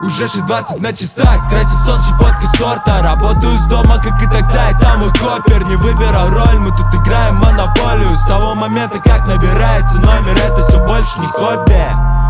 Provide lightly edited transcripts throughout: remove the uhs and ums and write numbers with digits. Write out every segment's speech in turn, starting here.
Уже 6:20 на часах, скрасит сон щепоткой сорта. Работаю из дома, как и тогда, и там мой копер. Не выбирай роль, мы тут играем в монополию. С того момента, как набирается номер, это все больше не хобби.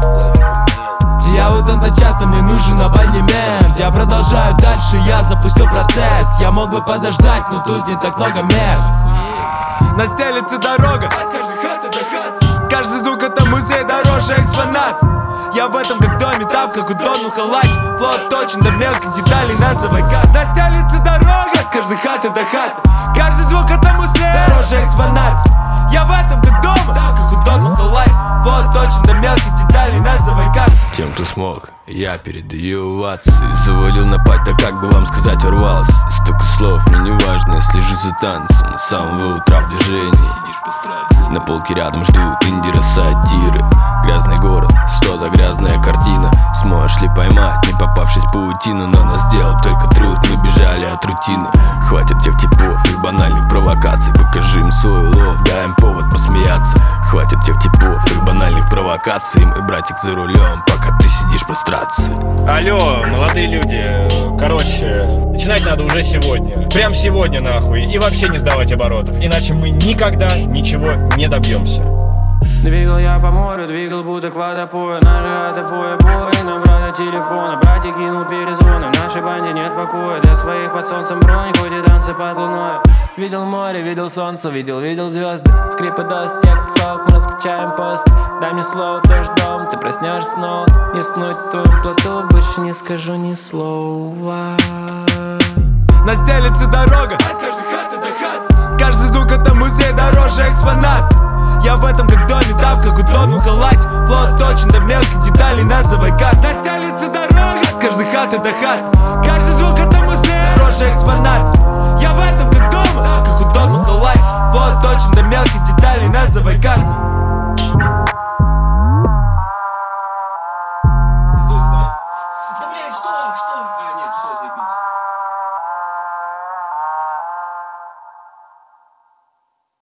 Я вот это часто, мне нужен абонемент. Я продолжаю дальше, я запустил процесс. Я мог бы подождать, но тут не так много мест. Настелится дорога, каждый звук это музей, дороже экспонат. Я в этом как доме, там как удобно в халате. Флот точен до мелких деталей, называй как. Настелится дорога, каждый хат это хат. Каждый звук это музей, дороже экспонат. Я в этом как дома, там как удобно в халате. Флот точен до мелких деталей, называй как. Тем, кто смог, я передаю овации. Завалил на пать, так как бы вам сказать, ворвался. И столько слов, мне не важно, я слежу за танцем. С самого утра в движении. На полке рядом ждут инди-сатиры. Грязный город, что за грязная картина? Сможешь ли поймать, не попавшись в паутину? Но нас сделал только труд, мы бежали от рутины. Хватит тех типов, их банальных провокаций. Покажи им свой улов, дай им повод посмеяться. Хватит тех типов, их банальных провокаций. Мой братик за рулем, пока ты сидишь по страции. Алло, молодые люди, короче, начинать надо уже сегодня. Прям сегодня нахуй. И вообще не сдавать оборотов. Иначе мы никогда ничего не добьемся. Двигал я по морю, двигал будто к водопою. Наши от боя бой, на брата телефона. Братик кинул перезвоны, в нашей банде нет покоя. Для своих под солнцем бронь, хоть и танцы под луной. Видел море, видел солнце, видел звезды. Скрипы дождь, тек, сок, мы раскачаем пост. Дай мне слово, тоже дом, ты проснешься снова. Не снуть в твоем плоту, больше не скажу ни слова. Настелится дорога, каждый хат это хат. Каждый звук это музей, дороже экспонат. Я в этом как доме, там как удобно в халате. Флот точен до мелких деталей, называй как. Настелится дорога, каждый хат это хат. Каждый звук это музей, дороже экспонат. Я в этом как дома, там как удобно в халате. Флот точен до мелких деталей, называй как.